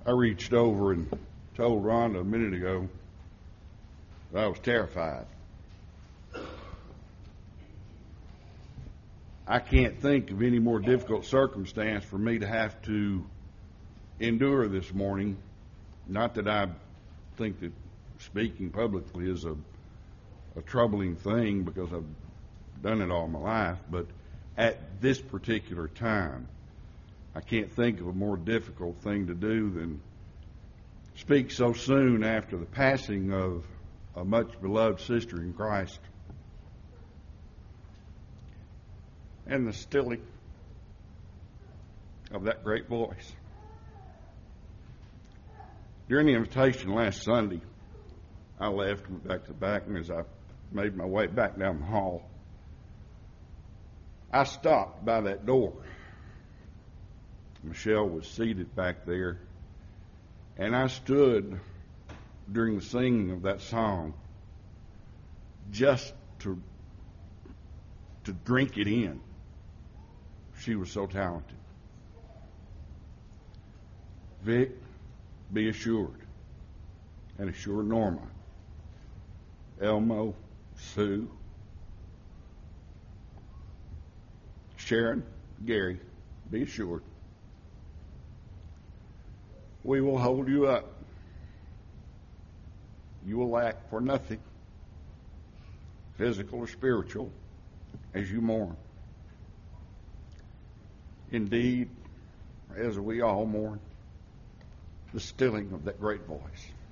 I reached over and told Rhonda a minute ago that I was terrified. I can't think of any more difficult circumstance for me to have to endure this morning. Not that I think that speaking publicly is a troubling thing, because I've done it all my life, but at this particular time, I can't think of a more difficult thing to do than speak so soon after the passing of a much beloved sister in Christ. And the stilling of that great voice. During the invitation last Sunday, I left and went back to the back, and as I made my way back down the hall, I stopped by that door. Michelle was seated back there, and I stood during the singing of that song just to drink it in. She was so talented. Vic, be assured, and assure Norma, Elmo, Sue, Sharon, Gary, be assured, we will hold you up. You will lack for nothing, physical or spiritual, as you mourn. Indeed, as we all mourn the stilling of that great voice.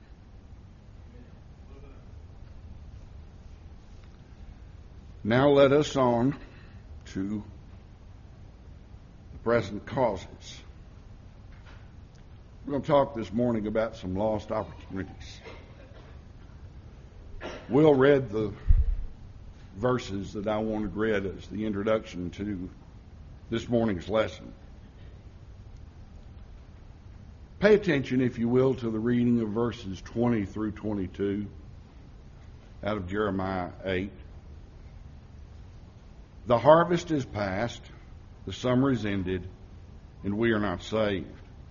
Now let us on to the present causes. We're going to talk this morning about some lost opportunities. Will read the verses that I wanted read as the introduction to this morning's lesson. Pay attention, if you will, to the reading of verses 20 through 22 out of Jeremiah 8. The harvest is past, the summer is ended, and we are not saved.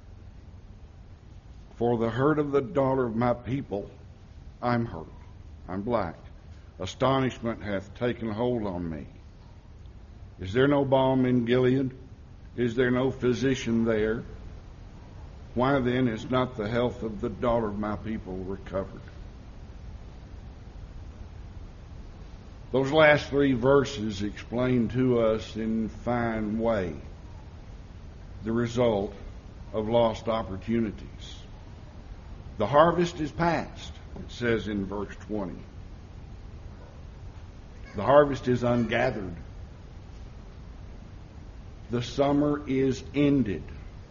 For the hurt of the daughter of my people, I'm hurt, I'm black. Astonishment hath taken hold on me. Is there no balm in Gilead? Is there no physician there? Why then is not the health of the daughter of my people recovered? Those last three verses explain to us in fine way the result of lost opportunities. The harvest is past, it says in verse 20. The harvest is ungathered. The summer is ended.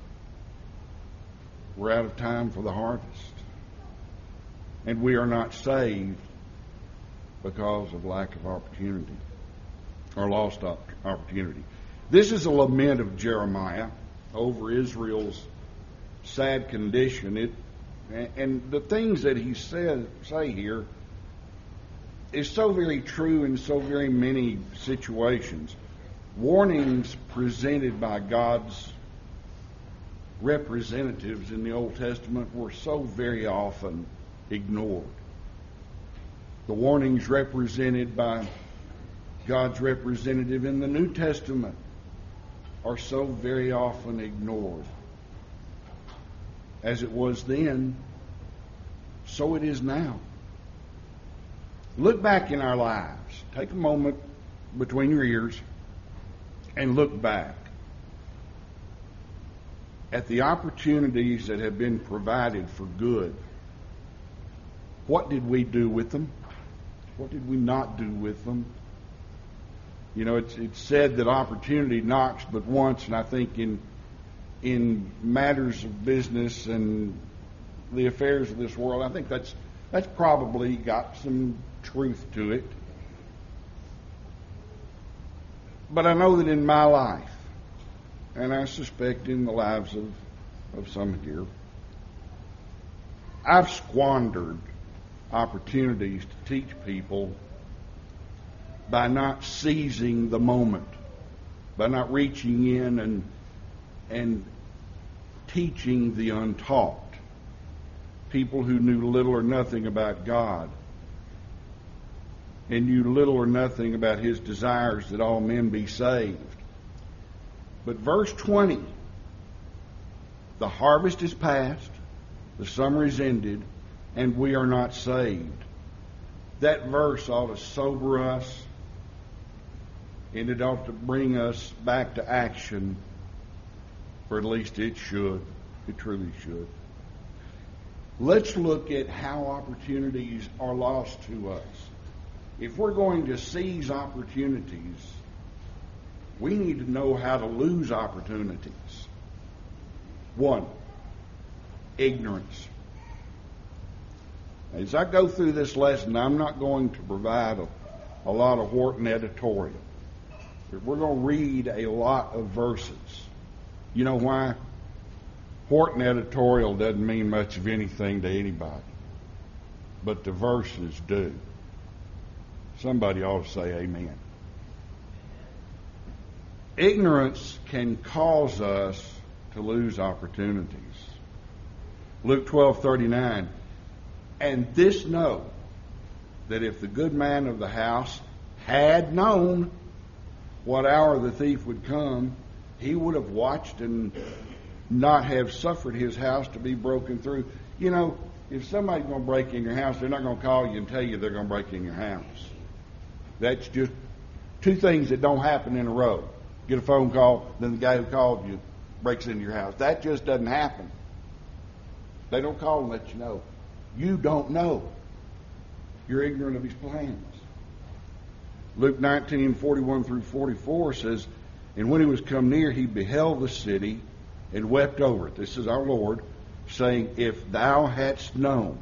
We're out of time for the harvest. And we are not saved because of lack of opportunity or lost opportunity. This is a lament of Jeremiah over Israel's sad condition. And the things that he say here is so very true in so very many situations. Warnings presented by God's representatives in the Old Testament were so very often ignored. The warnings represented by God's representative in the New Testament are so very often ignored. As it was then, so it is now. Look back in our lives. Take a moment between your ears and look back at the opportunities that have been provided for good. What did we do with them? What did we not do with them? You know, it's said that opportunity knocks but once, and I think in matters of business and the affairs of this world, I think that's probably got some truth to it. But I know that in my life, and I suspect in the lives of some here, I've squandered opportunities to teach people by not seizing the moment, by not reaching in and teaching the untaught. people who knew little or nothing about God and knew little or nothing about His desires that all men be saved. But verse 20, the harvest is past, the summer is ended, and we are not saved. That verse ought to sober us, and it ought to bring us back to action, or at least it should. It truly should. Let's look at how opportunities are lost to us. If we're going to seize opportunities, we need to know how to lose opportunities. 1, ignorance. As I go through this lesson, I'm not going to provide a lot of Wharton editorial. We're going to read a lot of verses. You know why? Wharton editorial doesn't mean much of anything to anybody, but the verses do. Somebody ought to say amen. Ignorance can cause us to lose opportunities. Luke 12:39, and this know, that if the good man of the house had known what hour the thief would come, he would have watched and not have suffered his house to be broken through. You know, if somebody's going to break in your house, they're not going to call you and tell you they're going to break in your house. That's just two things that don't happen in a row. Get a phone call, then the guy who called you breaks into your house. That just doesn't happen. They don't call and let you know. You don't know. You're ignorant of his plans. Luke 19:41 through 44 says, and when he was come near, he beheld the city and wept over it. This is our Lord, saying, if thou hadst known,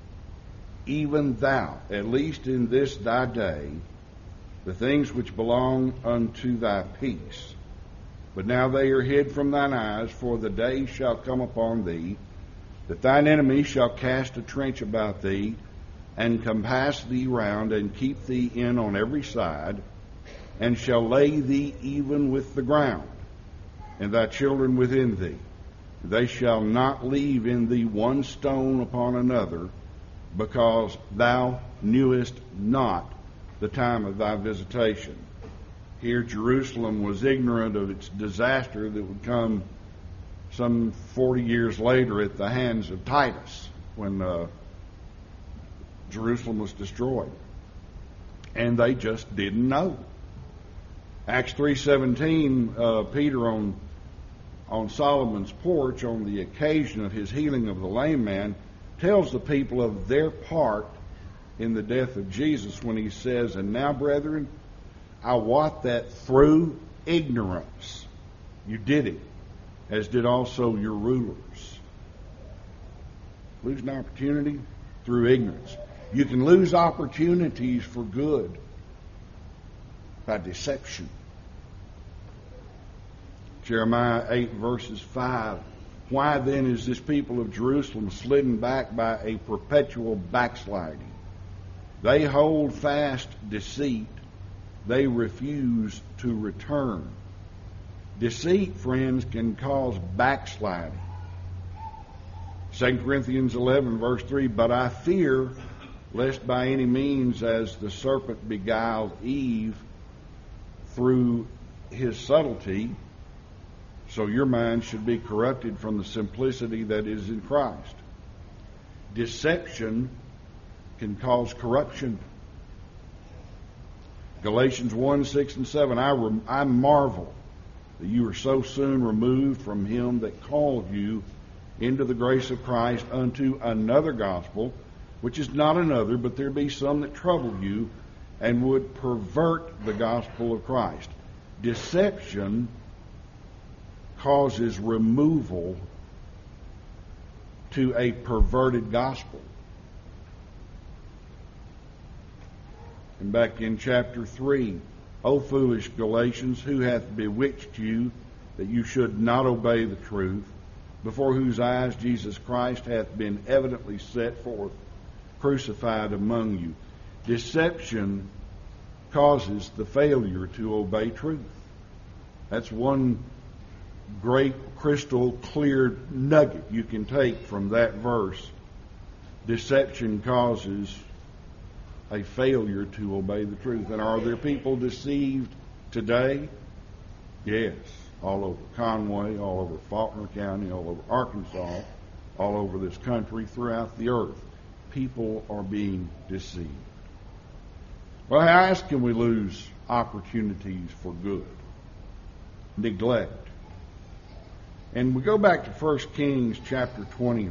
even thou, at least in this thy day, the things which belong unto thy peace. But now they are hid from thine eyes, for the day shall come upon thee, that thine enemy shall cast a trench about thee, and compass thee round, and keep thee in on every side, and shall lay thee even with the ground, and thy children within thee. They shall not leave in thee one stone upon another, because thou knewest not the time of thy visitation. Here Jerusalem was ignorant of its disaster that would come some 40 years later at the hands of Titus, when Jerusalem was destroyed. And they just didn't know. Acts 3:17, Peter on Solomon's porch on the occasion of his healing of the lame man tells the people of their part in the death of Jesus when he says, and now, brethren, I wot that through ignorance you did it, as did also your rulers. Lose an opportunity through ignorance. You can lose opportunities for good by deception. Jeremiah 8 verses 5. Why then is this people of Jerusalem slidden back by a perpetual backsliding? They hold fast deceit. They refuse to return. Deceit, friends, can cause backsliding. 2 Corinthians 11 verse 3, but I fear lest by any means as the serpent beguiled Eve through his subtlety, so your mind should be corrupted from the simplicity that is in Christ. Deception can cause corruption. Galatians 1, 6, and 7, I marvel that you are so soon removed from him that called you into the grace of Christ unto another gospel, which is not another, but there be some that trouble you and would pervert the gospel of Christ. Deception causes removal to a perverted gospel. And back in chapter 3, O foolish Galatians, who hath bewitched you that you should not obey the truth, before whose eyes Jesus Christ hath been evidently set forth, crucified among you. Deception causes the failure to obey truth. That's one great crystal clear nugget you can take from that verse deception causes a failure to obey the truth. And are there people deceived today? Yes. All over Conway, all over Faulkner County, all over Arkansas, all over this country, throughout the earth. People are being deceived. Well, how else can we lose opportunities for good? Neglect. And we go back to 1 Kings chapter 20,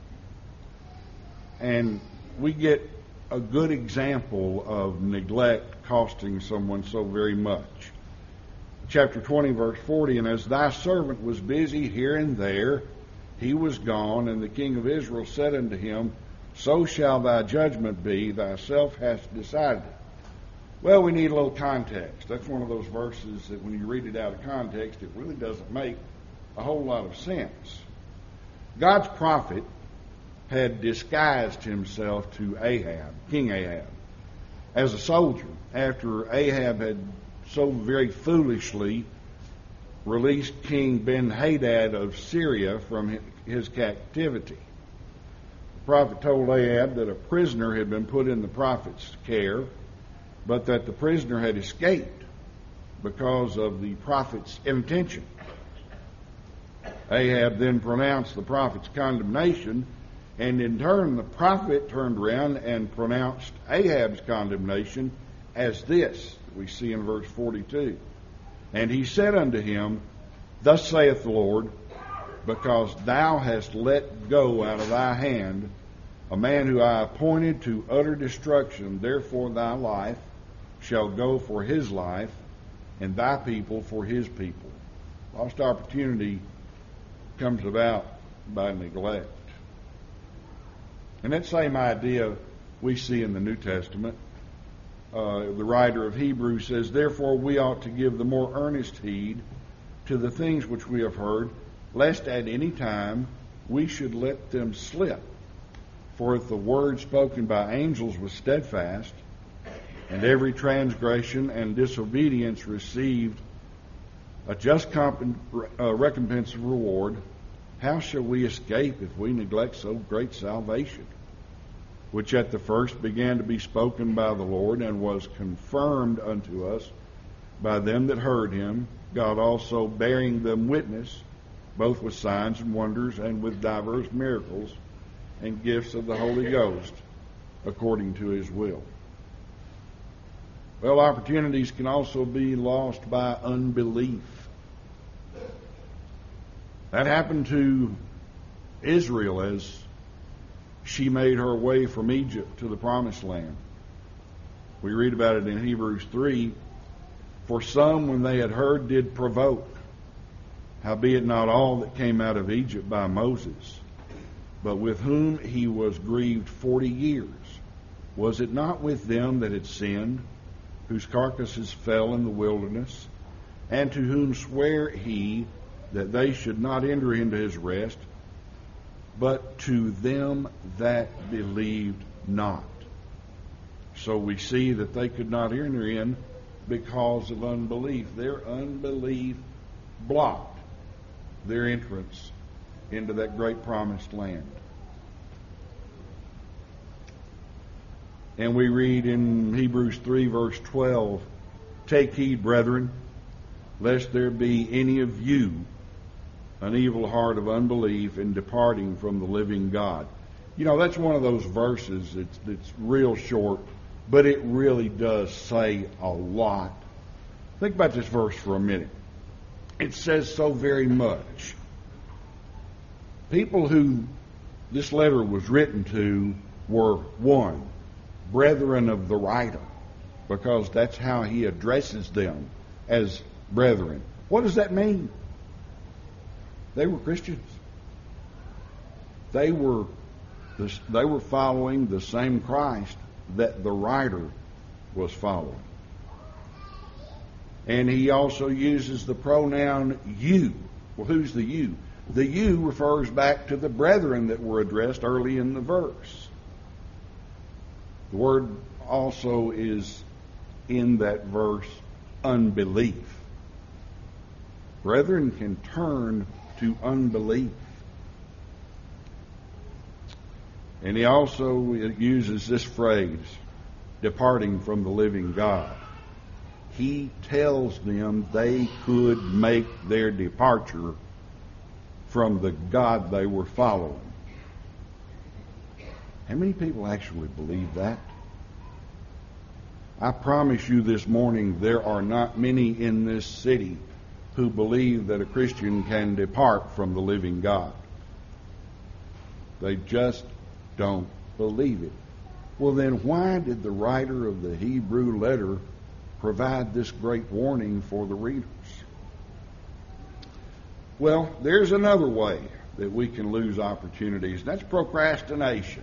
and we get a good example of neglect costing someone so very much. Chapter 20, verse 40, and as thy servant was busy here and there, he was gone, and the king of Israel said unto him, so shall thy judgment be, thyself hast decided it. Well, we need a little context. That's one of those verses that when you read it out of context, it really doesn't make a whole lot of sense. God's prophet had disguised himself to Ahab, King Ahab, as a soldier after Ahab had so very foolishly released King Ben-Hadad of Syria from his captivity. The prophet told Ahab that a prisoner had been put in the prophet's care, but that the prisoner had escaped because of the prophet's intention. Ahab then pronounced the prophet's condemnation, and in turn the prophet turned around and pronounced Ahab's condemnation as this, we see in verse 42. And he said unto him, thus saith the Lord, because thou hast let go out of thy hand a man who I appointed to utter destruction, therefore thy life shall go for his life, and thy people for his people. Lost opportunity comes about by neglect. And that same idea we see in the New Testament. The writer of Hebrews says, therefore we ought to give the more earnest heed to the things which we have heard, lest at any time we should let them slip. For if the word spoken by angels was steadfast, and every transgression and disobedience received a just recompense of reward, how shall we escape if we neglect so great salvation, which at the first began to be spoken by the Lord, and was confirmed unto us by them that heard him, God also bearing them witness, both with signs and wonders, and with divers miracles and gifts of the Holy Ghost, according to his will. Well, opportunities can also be lost by unbelief. That happened to Israel as she made her way from Egypt to the Promised Land. We read about it in Hebrews 3. For some, when they had heard, did provoke. Howbeit not all that came out of Egypt by Moses, but with whom he was grieved 40 years. Was it not with them that had sinned, whose carcasses fell in the wilderness, and to whom sware he that they should not enter into his rest, but to them that believed not? So we see that they could not enter in because of unbelief. Their unbelief blocked their entrance into that great promised land. And we read in Hebrews 3 verse 12, take heed, brethren, lest there be any of you an evil heart of unbelief in departing from the living God. You know, that's one of those verses that's real short, but it really does say a lot. Think about this verse for a minute. It says so very much. People who this letter was written to were, one, brethren of the writer, because that's how he addresses them, as brethren. What does that mean? They were Christians. They were following the same Christ that the writer was following. And he also uses the pronoun you. Well, who's the you? The you refers back to the brethren that were addressed early in the verse. The word also is in that verse, unbelief. Brethren can turn to unbelief. And he also uses this phrase, departing from the living God. He tells them they could make their departure from the God they were following. How many people actually believe that? I promise you this morning there are not many in this city who believe that a Christian can depart from the living God. They just don't believe it. Well, then why did the writer of the Hebrew letter provide this great warning for the readers? Well, there's another way that we can lose opportunities. That's procrastination.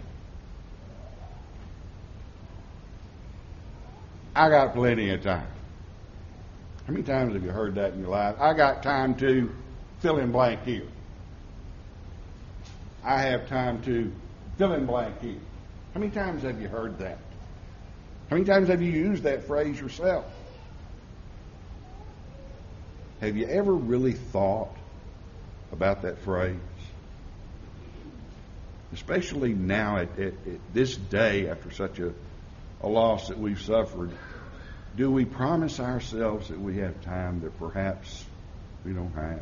I got plenty of time. How many times have you heard that in your life? I got time to fill in blank here. I have time to fill in blank here. How many times have you heard that? How many times have you used that phrase yourself? Have you ever really thought about that phrase? Especially now at this day, after such a loss that we've suffered, do we promise ourselves that we have time that perhaps we don't have?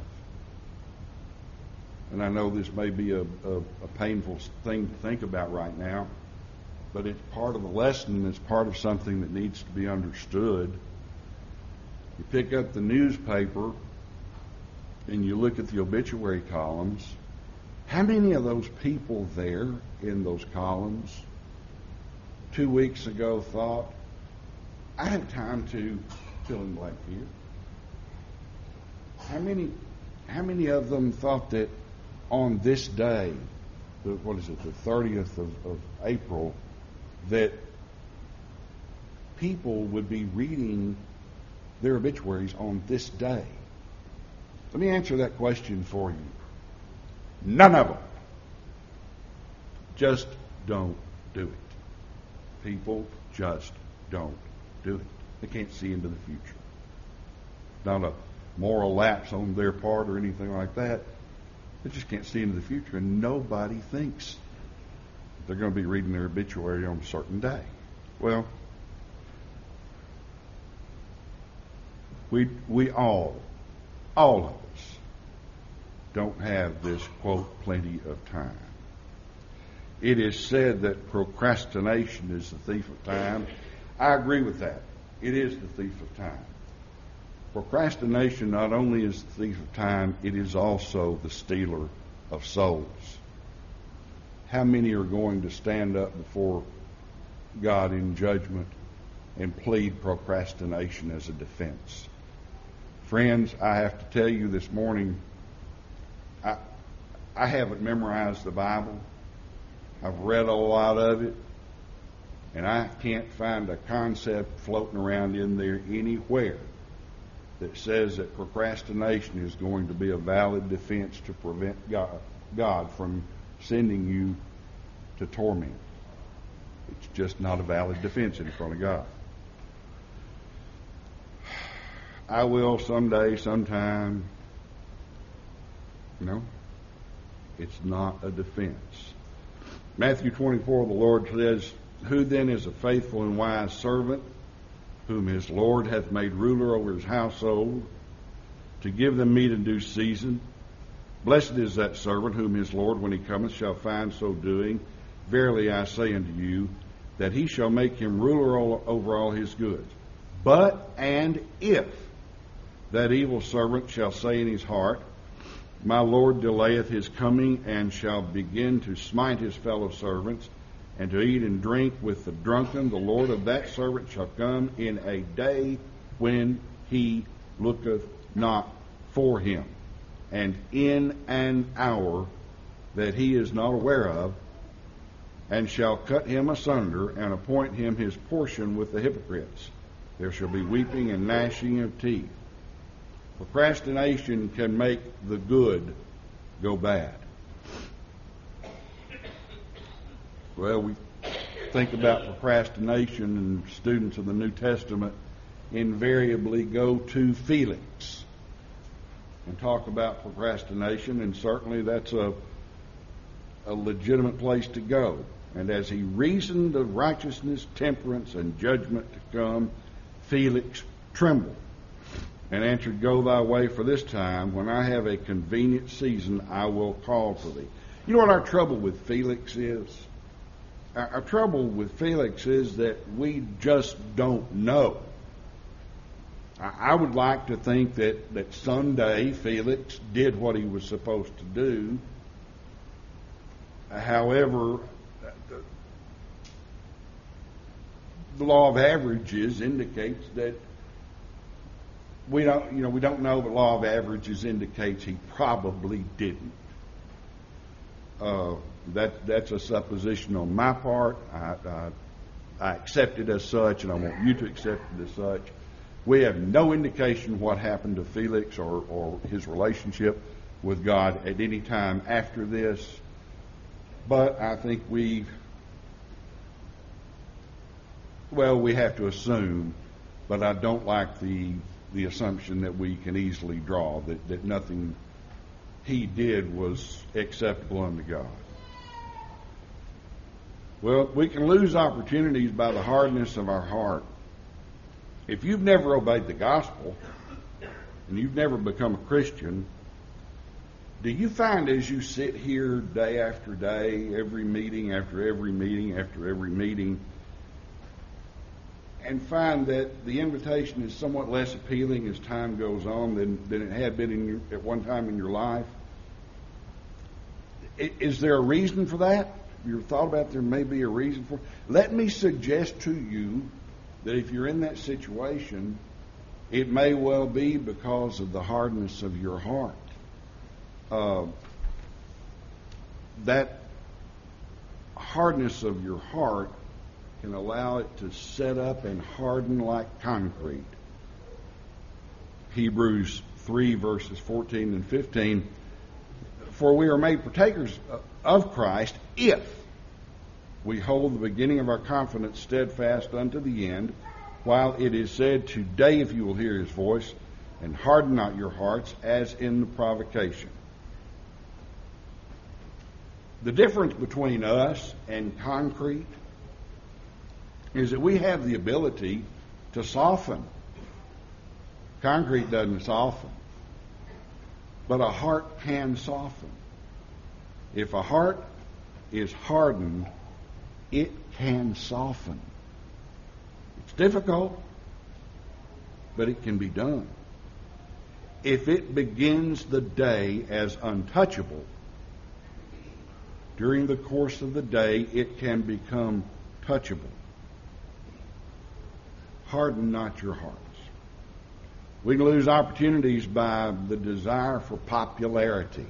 And I know this may be a painful thing to think about right now, but it's part of the lesson. It's part of something that needs to be understood. You pick up the newspaper and you look at the obituary columns. How many of those people there in those columns 2 weeks ago thought, I have time to fill in blank here? How many of them thought that on this day, the 30th of April, that people would be reading their obituaries on this day? Let me answer that question for you. None of them. Just don't do it. People just don't do it. They can't see into the future. Not a moral lapse on their part or anything like that. They just can't see into the future, and nobody thinks they're going to be reading their obituary on a certain day. Well, we all of us, don't have this, quote, plenty of time. It is said that procrastination is the thief of time. I agree with that. It is the thief of time. Procrastination not only is the thief of time, it is also the stealer of souls. How many are going to stand up before God in judgment and plead procrastination as a defense? Friends, I have to tell you this morning, I haven't memorized the Bible. I've read a lot of it, and I can't find a concept floating around in there anywhere that says that procrastination is going to be a valid defense to prevent God from sending you to torment. It's just not a valid defense in front of God. I will someday, sometime. No, it's not a defense. Matthew 24, the Lord says, "Who then is a faithful and wise servant, whom his Lord hath made ruler over his household, to give them meat in due season? Blessed is that servant whom his Lord, when he cometh, shall find so doing. Verily I say unto you, that he shall make him ruler over all his goods. But, and if that evil servant shall say in his heart, My Lord delayeth his coming, and shall begin to smite his fellow servants, and to eat and drink with the drunken, the Lord of that servant shall come in a day when he looketh not for him, and in an hour that he is not aware of, and shall cut him asunder, and appoint him his portion with the hypocrites. There shall be weeping and gnashing of teeth." Procrastination can make the good go bad. Well, we think about procrastination, and students of the New Testament invariably go to Felix and talk about procrastination, and certainly that's a legitimate place to go. And as he reasoned of righteousness, temperance, and judgment to come, Felix trembled and answered, Go thy way, for this time, when I have a convenient season, I will call for thee. You know what our trouble with Felix is? Our trouble with Felix is that we just don't know. I would like to think that someday Felix did what he was supposed to do. However, the law of averages indicates that we don't know. The law of averages indicates he probably didn't. That's a supposition on my part. I accept it as such, and I want you to accept it as such. We have no indication what happened to Felix or his relationship with God at any time after this. But I think we have to assume, but I don't like the assumption that we can easily draw, that nothing he did was acceptable unto God. Well, we can lose opportunities by the hardness of our heart. If you've never obeyed the gospel and you've never become a Christian, do you find as you sit here day after day, every meeting after every meeting after every meeting, and find that the invitation is somewhat less appealing as time goes on than it had been at one time in your life? Is there a reason for that? You ever thought about there may be a reason for it? Let me suggest to you that if you're in that situation, it may well be because of the hardness of your heart. That hardness of your heart can allow it to set up and harden like concrete. Hebrews 3 verses 14 and 15. For we are made partakers of Christ if we hold the beginning of our confidence steadfast unto the end, while it is said, Today if you will hear his voice, and harden not your hearts as in the provocation. The difference between us and concrete is that we have the ability to soften. Concrete doesn't soften, but a heart can soften. If a heart is hardened, it can soften. It's difficult, but it can be done. If it begins the day as untouchable, during the course of the day, it can become touchable. Harden not your hearts. We can lose opportunities by the desire for popularity.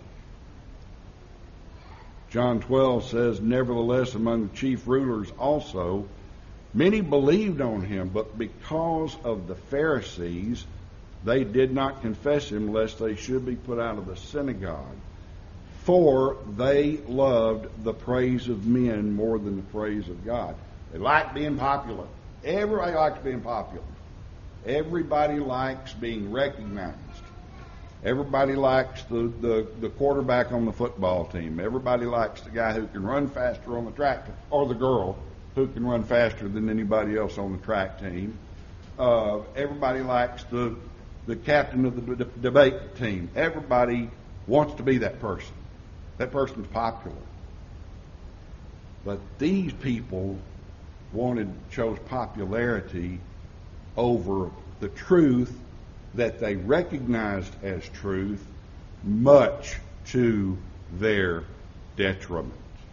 John 12 says, Nevertheless, among the chief rulers also, many believed on him, but because of the Pharisees, they did not confess him, lest they should be put out of the synagogue. For they loved the praise of men more than the praise of God. They liked being popular. Everybody likes being popular. Everybody likes being recognized. Everybody likes the quarterback on the football team. Everybody likes the guy who can run faster on the track, or the girl who can run faster than anybody else on the track team. Everybody likes the captain of the debate team. Everybody wants to be that person. That person's popular. But these people chose popularity over the truth that they recognized as truth, much to their detriment.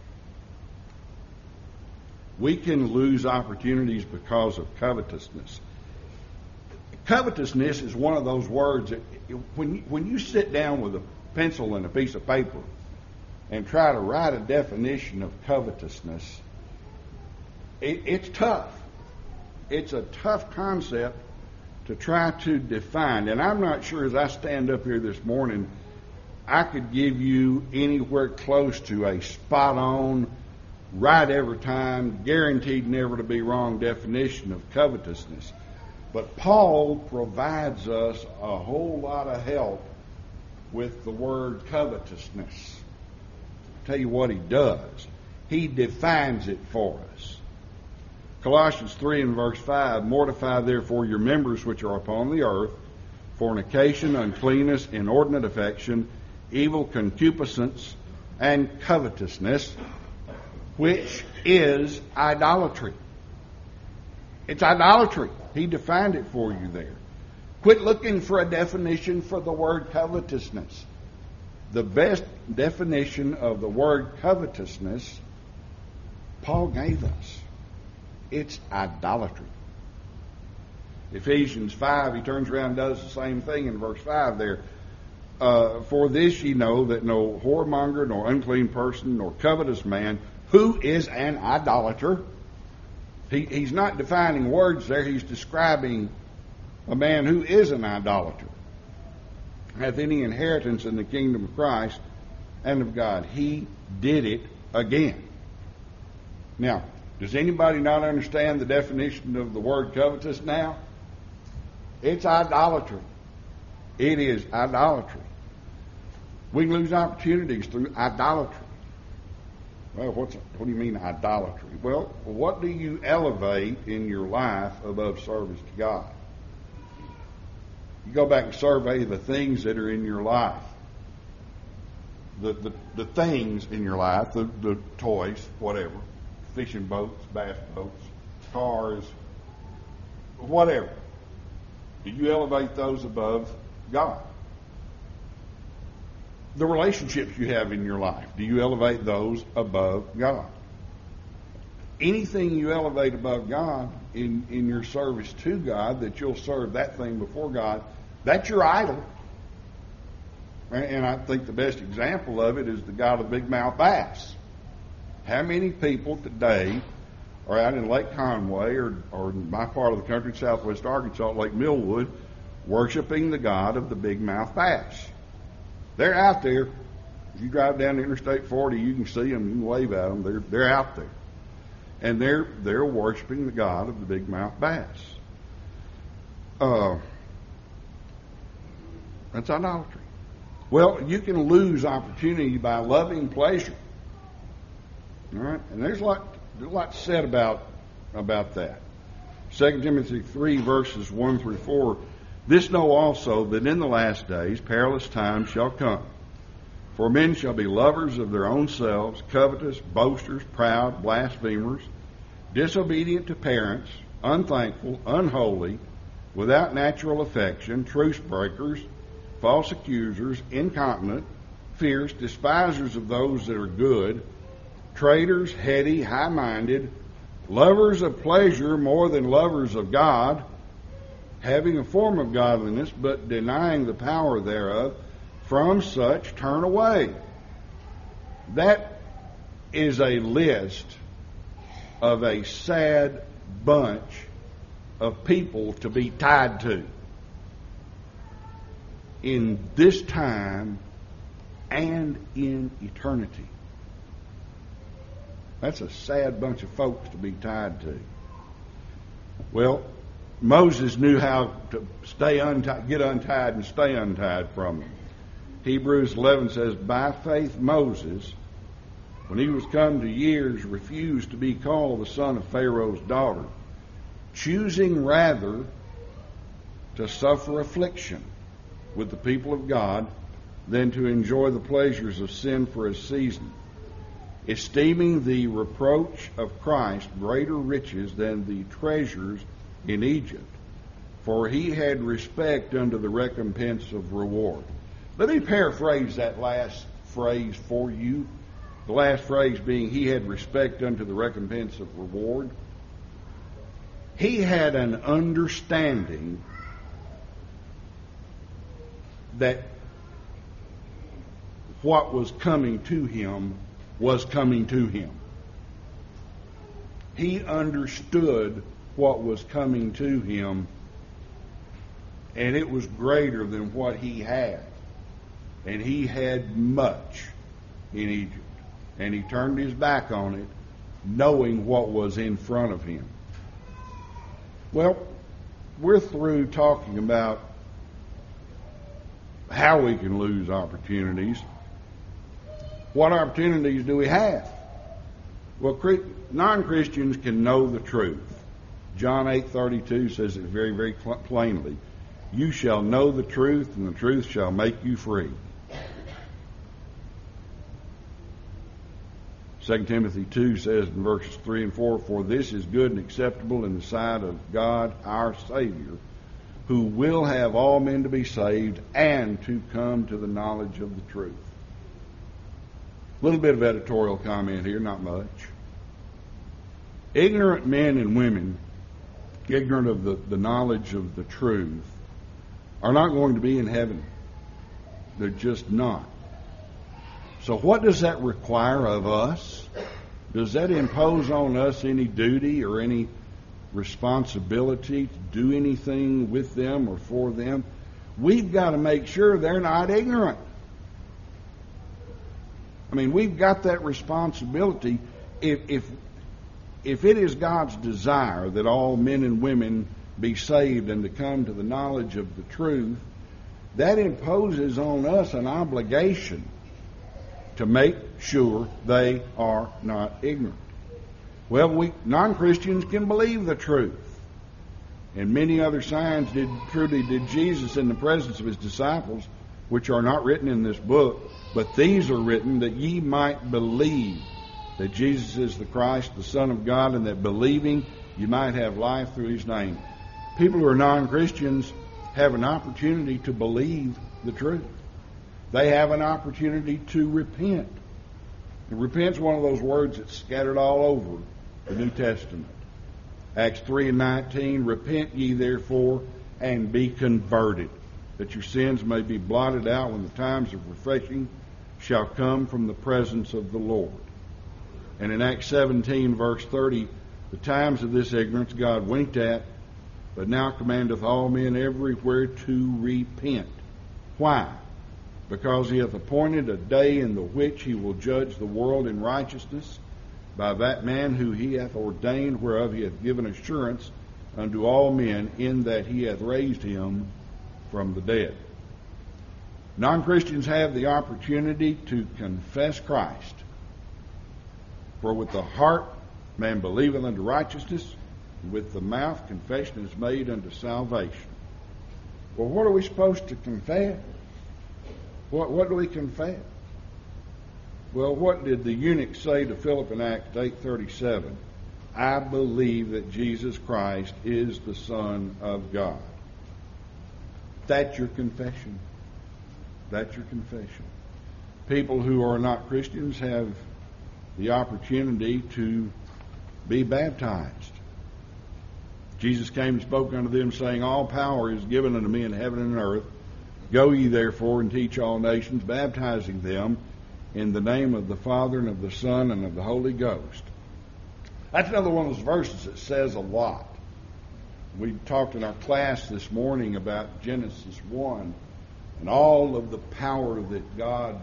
We can lose opportunities because of covetousness. Covetousness is one of those words that when you sit down with a pencil and a piece of paper and try to write a definition of covetousness, it's tough. It's a tough concept to try to define. And I'm not sure, as I stand up here this morning, I could give you anywhere close to a spot-on, right every time, guaranteed never to be wrong definition of covetousness. But Paul provides us a whole lot of help with the word covetousness. I'll tell you what he does. He defines it for us. Colossians 3 and verse 5, mortify therefore your members which are upon the earth, fornication, uncleanness, inordinate affection, evil concupiscence, and covetousness, which is idolatry. It's idolatry. He defined it for you there. Quit looking for a definition for the word covetousness. The best definition of the word covetousness, Paul gave us. It's idolatry. Ephesians 5, he turns around and does the same thing in verse 5 there. For this ye know that no whoremonger, nor unclean person, nor covetous man, who is an idolater. He's not defining words there. He's describing a man who is an idolater, hath any inheritance in the kingdom of Christ and of God. He did it again. Now, does anybody not understand the definition of the word covetous now? It's idolatry. It is idolatry. We can lose opportunities through idolatry. Well, what do you mean idolatry? Well, what do you elevate in your life above service to God? You go back and survey the things that are in your life. The things in your life, the toys, whatever, fishing boats, bass boats, cars, whatever. Do you elevate those above God? The relationships you have in your life, do you elevate those above God? Anything you elevate above God in your service to God, that you'll serve that thing before God, that's your idol. And I think the best example of it is the God of big mouth bass. How many people today are out in Lake Conway or in my part of the country, southwest Arkansas, Lake Millwood, worshiping the God of the big mouth bass? They're out there. If you drive down Interstate 40, you can see them. You can wave at them. They're out there. And they're worshiping the God of the big mouth bass. That's idolatry. Well, you can lose opportunity by loving pleasure. All right? And there's a lot said about that. 2 Timothy 3, verses 1 through 4. This know also, that in the last days perilous times shall come. For men shall be lovers of their own selves, covetous, boasters, proud, blasphemers, disobedient to parents, unthankful, unholy, without natural affection, truce breakers, false accusers, incontinent, fierce, despisers of those that are good, traitors, heady, high-minded, lovers of pleasure more than lovers of God, having a form of godliness, but denying the power thereof. From such turn away. That is a list of a sad bunch of people to be tied to in this time and in eternity. That's a sad bunch of folks to be tied to. Well, Moses knew how to get untied and stay untied from them. Hebrews 11 says, by faith Moses, when he was come to years, refused to be called the son of Pharaoh's daughter, choosing rather to suffer affliction with the people of God than to enjoy the pleasures of sin for a season, esteeming the reproach of Christ greater riches than the treasures in Egypt, for he had respect unto the recompense of reward. Let me paraphrase that last phrase for you. The last phrase being, he had respect unto the recompense of reward. He had an understanding that what was coming to him was coming to him. He understood what was coming to him, and it was greater than what he had. And he had much in Egypt. And he turned his back on it, knowing what was in front of him. Well, we're through talking about how we can lose opportunities. What opportunities do we have? Well, non-Christians can know the truth. John 8:32 says it very, very plainly. You shall know the truth, and the truth shall make you free. 2 Timothy 2 says in verses 3 and 4, For this is good and acceptable in the sight of God our Savior, who will have all men to be saved and to come to the knowledge of the truth. A little bit of editorial comment here, not much. Ignorant men and women, ignorant of the knowledge of the truth, are not going to be in heaven. They're just not. So what does that require of us? Does that impose on us any duty or any responsibility to do anything with them or for them? We've got to make sure they're not ignorant. I mean, we've got that responsibility. If it is God's desire that all men and women be saved and to come to the knowledge of the truth, that imposes on us an obligation to make sure they are not ignorant. Well, we non-Christians can believe the truth. And many other signs truly did Jesus in the presence of his disciples, which are not written in this book, but these are written that ye might believe that Jesus is the Christ, the Son of God, and that believing you might have life through his name. People who are non-Christians have an opportunity to believe the truth. They have an opportunity to repent. And repent is one of those words that's scattered all over the New Testament. Acts 3:19, Repent ye therefore and be converted, that your sins may be blotted out when the times of refreshing shall come from the presence of the Lord. And in Acts 17, verse 30, the times of this ignorance God winked at, but now commandeth all men everywhere to repent. Why? Because he hath appointed a day in the which he will judge the world in righteousness by that man who he hath ordained, whereof he hath given assurance unto all men, in that he hath raised him from the dead. Non-Christians have the opportunity to confess Christ. For with the heart man believeth unto righteousness, and with the mouth confession is made unto salvation. Well, what are we supposed to confess? What do we confess? Well, what did the eunuch say to Philip in Acts 8:37? I believe that Jesus Christ is the Son of God. That's your confession. That's your confession. People who are not Christians have the opportunity to be baptized. Jesus came and spoke unto them, saying, All power is given unto me in heaven and earth. Go ye therefore and teach all nations, baptizing them in the name of the Father and of the Son and of the Holy Ghost. That's another one of those verses that says a lot. We talked in our class this morning about Genesis 1 and all of the power that God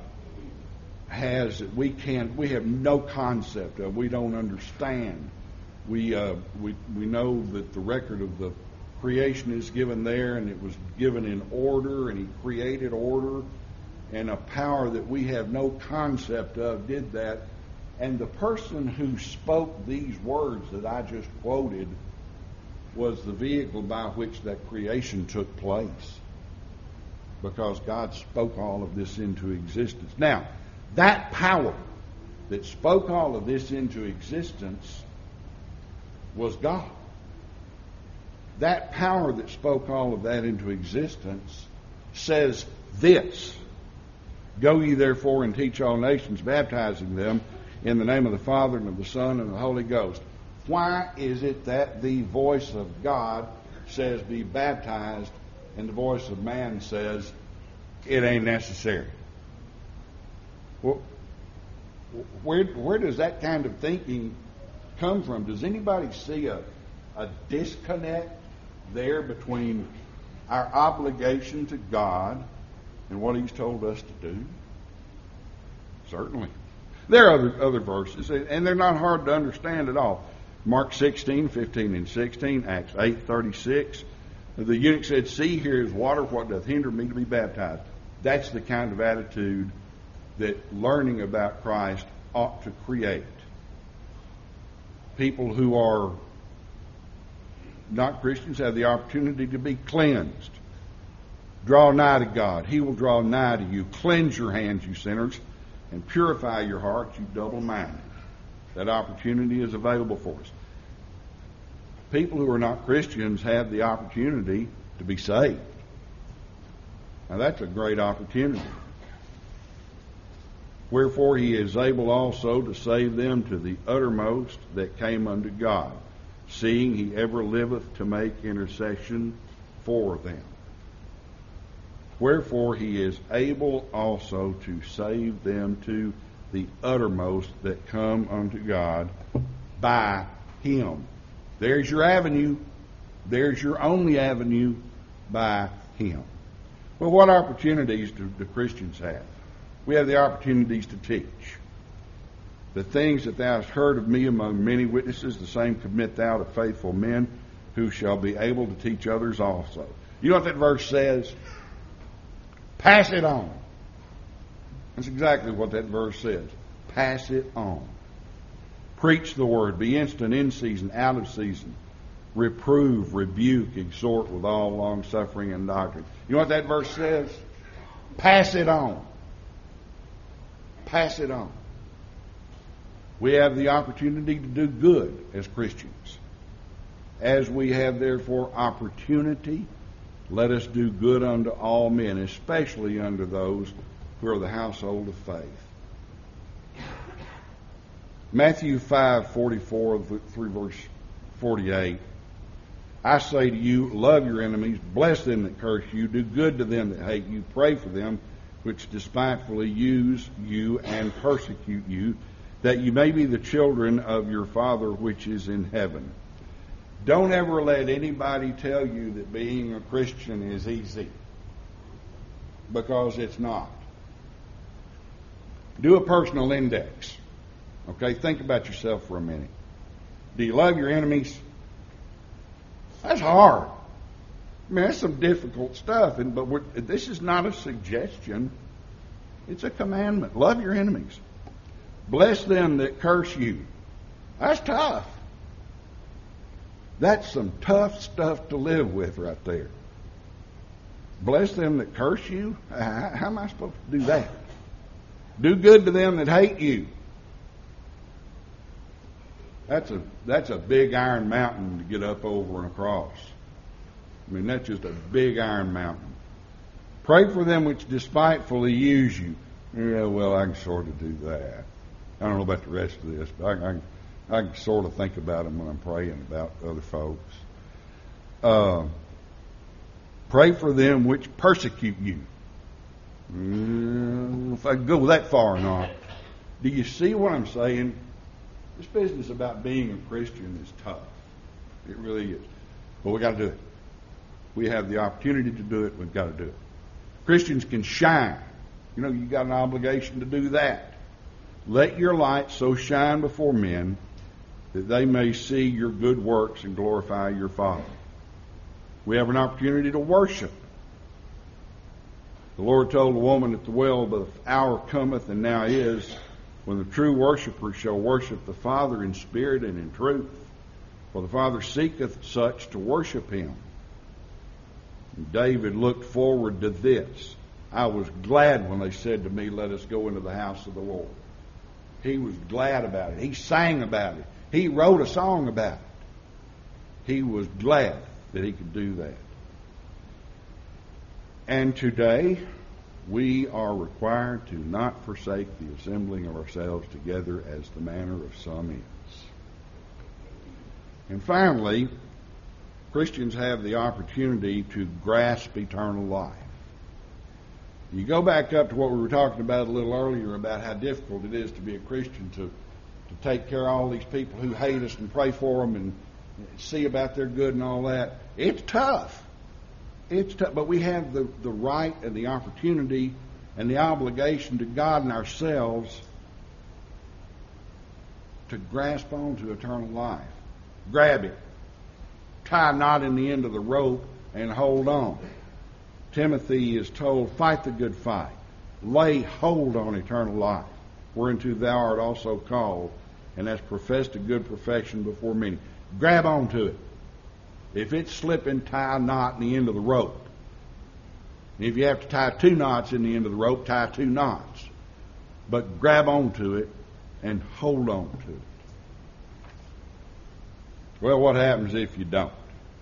has that we have no concept of, we don't understand. We know that the record of the creation is given there, and it was given in order, and he created order, and a power that we have no concept of did that. And the person who spoke these words that I just quoted was the vehicle by which that creation took place, because God spoke all of this into existence. Now, that power that spoke all of this into existence was God. That power that spoke all of that into existence says this: Go ye therefore and teach all nations, baptizing them in the name of the Father and of the Son and of the Holy Ghost. Why is it that the voice of God says be baptized and the voice of man says it ain't necessary? Well, where does that kind of thinking come from? Does anybody see a disconnect there between our obligation to God and what he's told us to do? Certainly. There are other verses, and they're not hard to understand at all. Mark 16:15 and 16, Acts 8:36. The eunuch said, See, here is water, what doth hinder me to be baptized? That's the kind of attitude that learning about Christ ought to create. People who are not Christians have the opportunity to be cleansed. Draw nigh to God. He will draw nigh to you. Cleanse your hands, you sinners, and purify your hearts, you double-minded. That opportunity is available for us. People who are not Christians have the opportunity to be saved. Now that's a great opportunity. Wherefore he is able also to save them to the uttermost that came unto God, seeing he ever liveth to make intercession for them. Wherefore he is able also to save them to the uttermost that come unto God by him. There's your avenue. There's your only avenue, by him. Well, what opportunities do Christians have? We have the opportunities to teach. The things that thou hast heard of me among many witnesses, the same commit thou to faithful men who shall be able to teach others also. You know what that verse says? Pass it on. That's exactly what that verse says. Pass it on. Preach the word. Be instant in season, out of season. Reprove, rebuke, exhort with all long suffering and doctrine. You know what that verse says? Pass it on. Pass it on. We have the opportunity to do good as Christians. As we have therefore opportunity, let us do good unto all men, especially unto those who are the household of faith. Matthew 5:44 through verse 48. I say to you, love your enemies, bless them that curse you, do good to them that hate you, pray for them which despitefully use you and persecute you, that you may be the children of your Father which is in heaven. Don't ever let anybody tell you that being a Christian is easy, because it's not. Do a personal index. Okay, think about yourself for a minute. Do you love your enemies? That's hard. I mean, that's some difficult stuff, but this is not a suggestion. It's a commandment. Love your enemies. Bless them that curse you. That's tough. That's some tough stuff to live with right there. Bless them that curse you? How am I supposed to do that? Do good to them that hate you. That's a big iron mountain to get up over and across. I mean, that's just a big iron mountain. Pray for them which despitefully use you. Yeah, well, I can sort of do that. I don't know about the rest of this, but I can sort of think about them when I'm praying about other folks. Pray for them which persecute you. If I can go that far or not. Do you see what I'm saying? This business about being a Christian is tough. It really is. But we got to do it. We have the opportunity to do it. We've got to do it. Christians can shine. You know, you've got an obligation to do that. Let your light so shine before men that they may see your good works and glorify your Father. We have an opportunity to worship. The Lord told the woman at the well, the hour cometh and now is, when the true worshipper shall worship the Father in spirit and in truth. For the Father seeketh such to worship him. And David looked forward to this. I was glad when they said to me, let us go into the house of the Lord. He was glad about it. He sang about it. He wrote a song about it. He was glad that he could do that. And today, we are required to not forsake the assembling of ourselves together as the manner of some is. And finally, Christians have the opportunity to grasp eternal life. You go back up to what we were talking about a little earlier about how difficult it is to be a Christian, to take care of all these people who hate us and pray for them and see about their good and all that. It's tough. It's tough, but we have the right and the opportunity and the obligation to God and ourselves to grasp on to eternal life. Grab it. Tie a knot in the end of the rope and hold on. Timothy is told, fight the good fight. Lay hold on eternal life, whereunto thou art also called, and has professed a good profession before many. Grab onto it. If it's slipping, tie a knot in the end of the rope. And if you have to tie 2 knots in the end of the rope, tie 2 knots. But grab onto it and hold on to it. Well, what happens if you don't?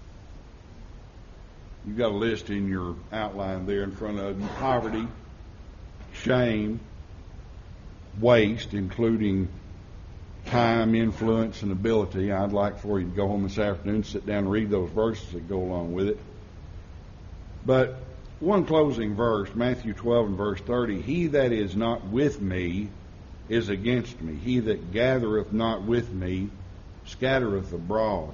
You've got a list in your outline there in front of you. Poverty, shame, waste, including time, influence, and ability. I'd like for you to go home this afternoon, sit down and read those verses that go along with it. But one closing verse, Matthew 12 and verse 30, he that is not with me is against me. He that gathereth not with me scattereth abroad.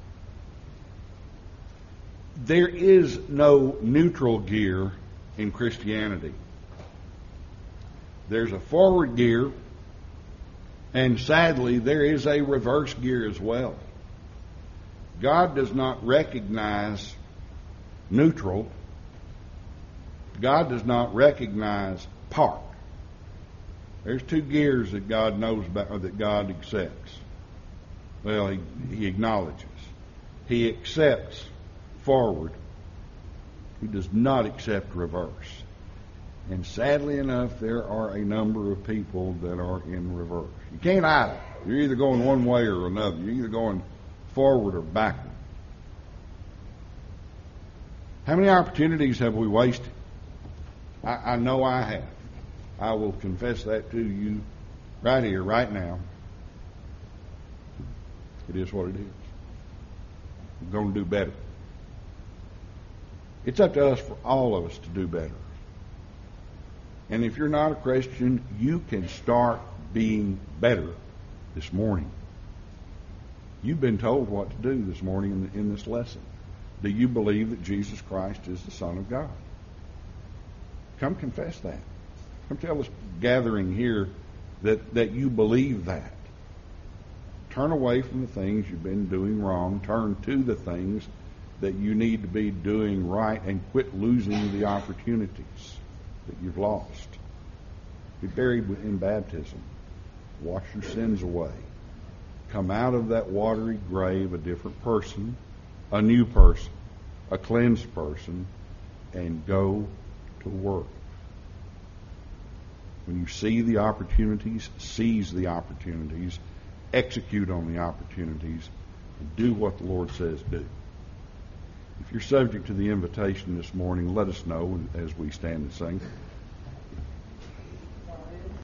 There is no neutral gear in Christianity. There's a forward gear, and sadly, there is a reverse gear as well. God does not recognize neutral. God does not recognize park. There's 2 gears that God knows about, or that God accepts. Well, he acknowledges. He accepts forward. He does not accept reverse. And sadly enough, there are a number of people that are in reverse. You can't either. You're either going one way or another. You're either going forward or backward. How many opportunities have we wasted? I know I have. I will confess that to you right here, right now. It is what it is. We're going to do better. It's up to us, for all of us, to do better. And if you're not a Christian, you can start being better this morning. You've been told what to do this morning in this lesson. Do you believe that Jesus Christ is the Son of God? Come confess that. Come tell this gathering here that you believe that. Turn away from the things you've been doing wrong. Turn to the things that you need to be doing right, and quit losing the opportunities that you've lost. Be buried in baptism. Wash your sins away. Come out of that watery grave a different person, a new person, a cleansed person, and go to work. When you see the opportunities, seize the opportunities, execute on the opportunities, and do what the Lord says do. If you're subject to the invitation this morning, let us know as we stand and sing.